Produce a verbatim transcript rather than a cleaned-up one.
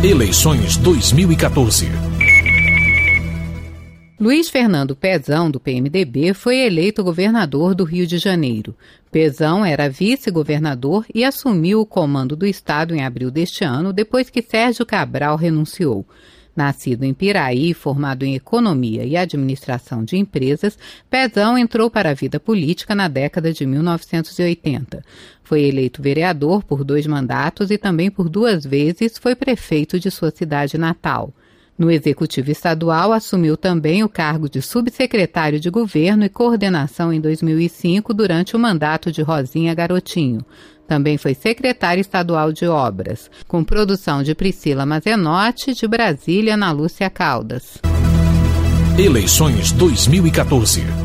Eleições dois mil e quatorze. Luiz Fernando Pezão, do P M D B, foi eleito governador do Rio de Janeiro. Pezão era vice-governador e assumiu o comando do estado em abril deste ano, depois que Sérgio Cabral renunciou. Nascido em Piraí, formado em Economia e Administração de Empresas, Pezão entrou para a vida política na década de mil novecentos e oitenta. Foi eleito vereador por dois mandatos e também por duas vezes foi prefeito de sua cidade natal. No Executivo Estadual, assumiu também o cargo de subsecretário de Governo e Coordenação em dois mil e cinco, durante o mandato de Rosinha Garotinho. Também foi secretário estadual de Obras, com produção de Priscila Mazenotti, de Brasília, Ana Lúcia Caldas. Eleições dois mil e quatorze.